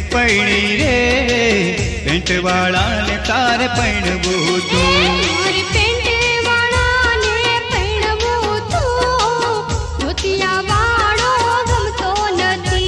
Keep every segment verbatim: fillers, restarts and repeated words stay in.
पैणी रे पेंट वाला ने तारे पैणवू तू मारे पेंट वाला ने पैणवू तू धोतिया वाळो गमतो नथी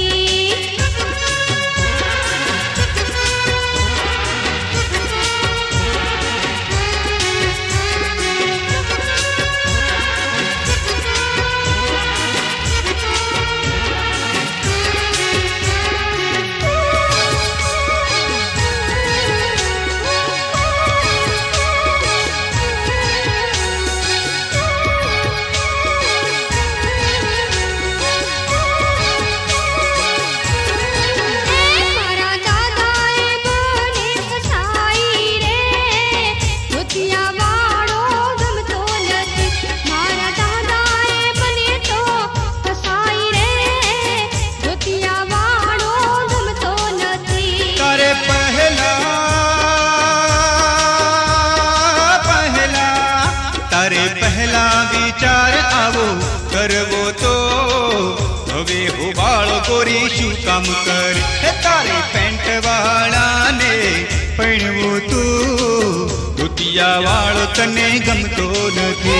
तारे पहला विचार आवो करवो तो हवे हो बाळो गोरी शू काम कर तारे पेंट वाला ने पैणवू तू धोतिया वाळो तने गमतो नथी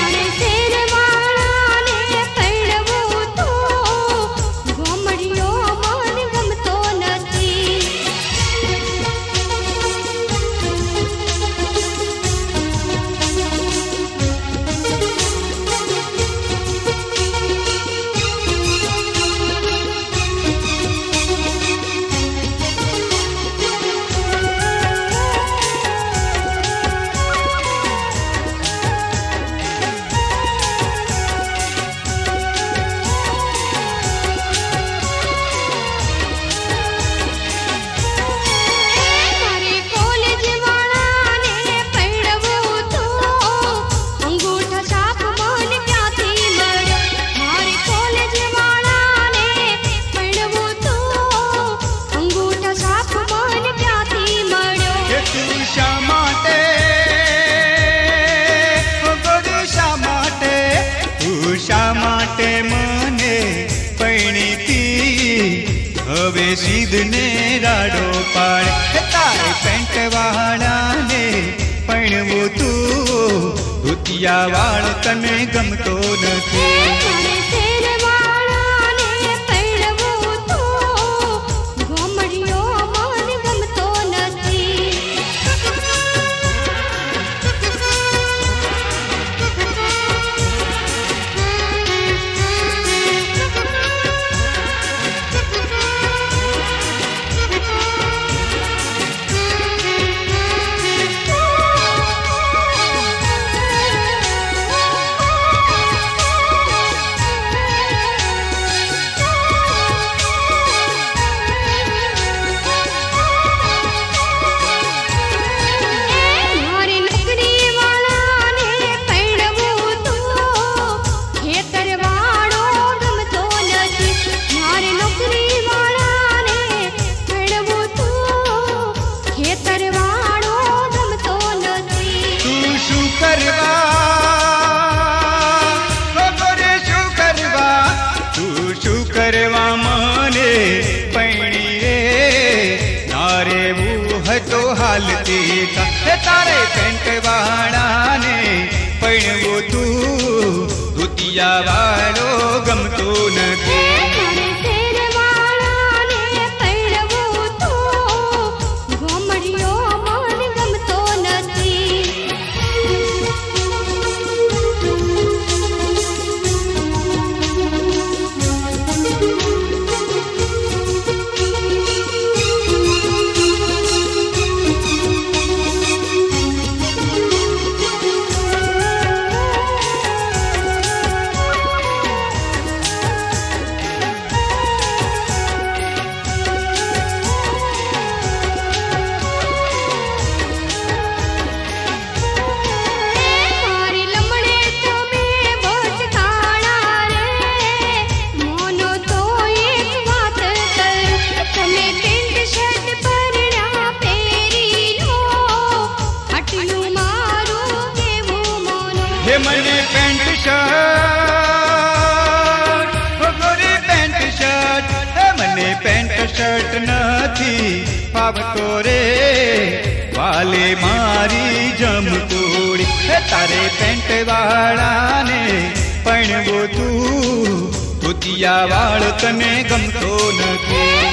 शा माटे मने पैणी थी हवे सीध ने राडो पाड़े तारे पेंट वाला ने पैणवू तू धोतिया वाळो तने गमतो नथी करवा मने पैणी रे नारे वो है तो हालती का तारे पेंट वाला ने पैणवू तू धोतिया वाळो गमतो नथी मने पेंट शर्ट गोरी पेंट शर्ट मने पेंट शर्ट नथी નથી ફાવતો રે વાલે મારી જમકુડી હે તારે પેન્ટ વાળાને પૈણવો તું ધોતિયા વાળ તને ગમતો નથી